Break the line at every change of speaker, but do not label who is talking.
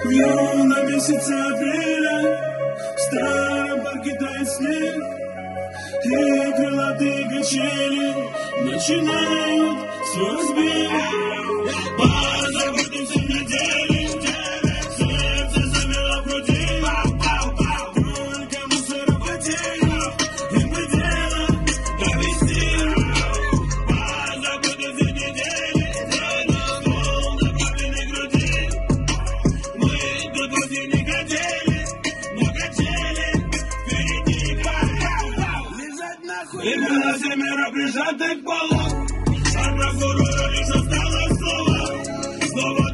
Вью на месяце апреля, в старом парке тает снег, и крылатые качели начинают свой взбег. Позаботимся недели, сердце замело в груди, только мусора потери, и мы дело довести. Позаботимся недели, ствол направленный к груди. Мы тут вовсе не хотели, но хотели впереди. Лежать нахуй. И мы на семеро прижаты к полу, а прокурора лишь осталось слово.